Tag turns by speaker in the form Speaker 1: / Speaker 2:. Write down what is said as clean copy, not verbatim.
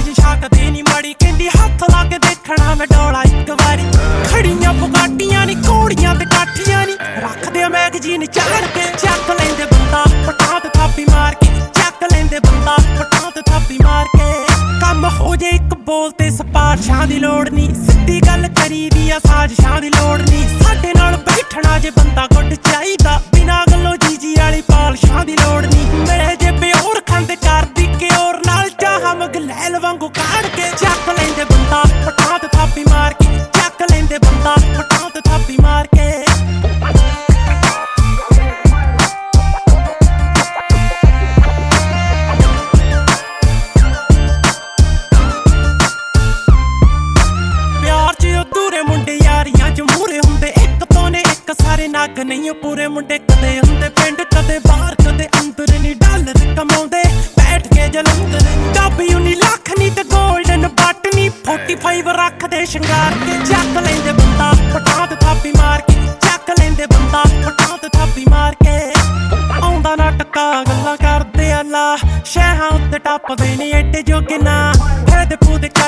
Speaker 1: चीज छकदे नी माड़ी कहंदी हत्थ ला के देखना मैं डोला इक वारी खड़ियां बुगाटियां नी घोड़ियां ते काठियां नी रखदे मैगजीन चाड़ के चक लेंदे बंदा पटात थापी मार के चक लेंदे बंदा पटात थापी मार के कम हो जे इक बोल ते सिफारिशां दी लोड़ नी सिद्धी गल करी दी आ साजिशां दी लोड़ नी साडे नाल बैठना जे बंदा गुड चाहीदा बिना गल्लों जीजी वाली पालशां दी लोड़ नी मेरे जे प्योर खंड कर दी के और नाल चाह मगलैल वांगू काड़ के चक लेंदे बंदा पटात थापी मार के चक लेंदे बंदा पटात थापी मार के सारे नाग नहीं पूरे मुंडे कदे हुंदे पिंड कदे बाहर कदे अंदर नी डॉलर कमाउंदे बैठ के जलंधर चाबी उनी लख नी ते गोल्डन बट नी 45 रखदे शंगार के चक लेंदे बंदा पटात थापी मार के चक लेंदे बंदा पटात थापी मार के आउंदा ना टक्का गल्लां करदे अल्लाह शहां उत्ते टप्पदे नी एडे जोगे ना फेदे फूदे